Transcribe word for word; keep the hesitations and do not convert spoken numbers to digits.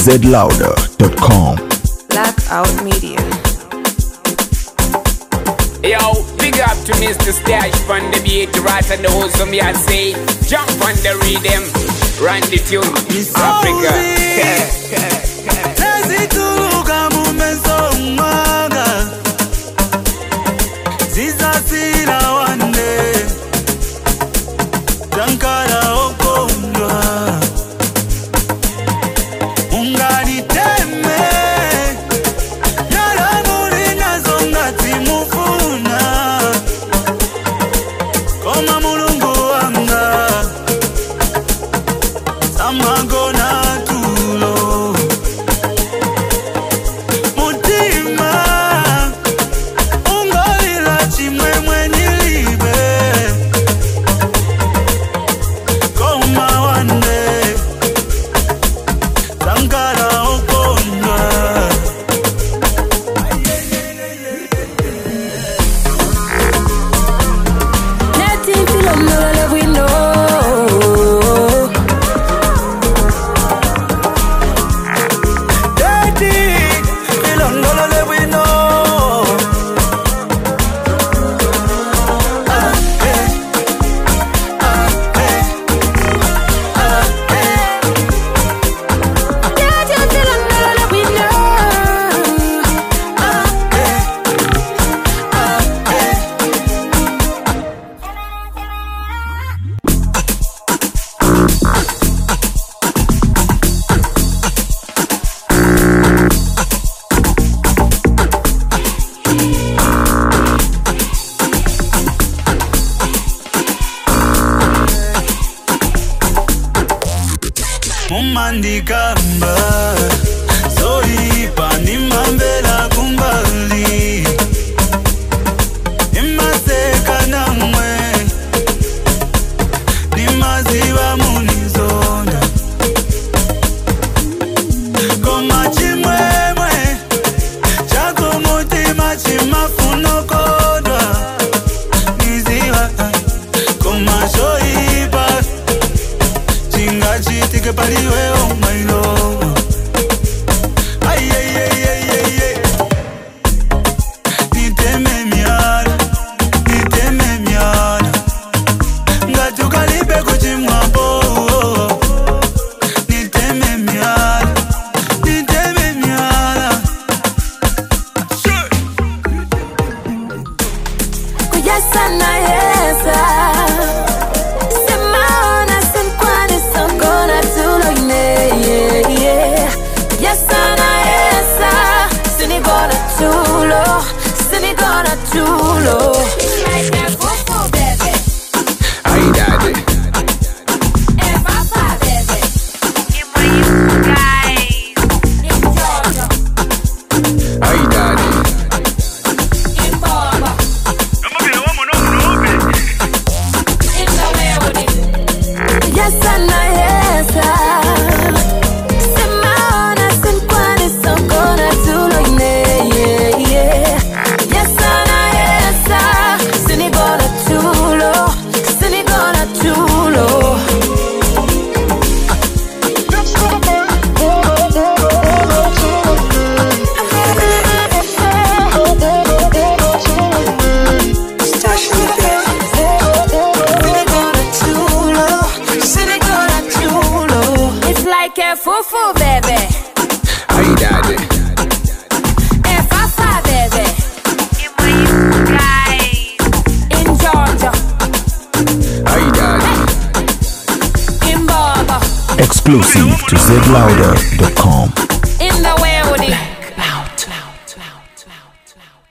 z louder dot com. Blackout Media. Yo, big up to Mister Stash from the beat, right and the whole some me I say, jump on the rhythm, run the tune, East Africa. Mandikamba Zoipa nimambela kumbali Nimaseka namwe Nimaziwa munizonda Koma chimwemwe Chako mutima chimafuno kodwa Niziwa Koma zoipa Chinga chitike paliwe oh my lord. Ay ay ay ay ay ay. Niteme miara, niteme miara. Ngatuka libe kuchimwapo. Niteme miara, niteme miara. Kuyasa na yesa. Fufu baby, Ay daddy, eh Fafa baby, you guys in Georgia, ay daddy, in Baba, Exclusive to z louder dot com. in the way with it.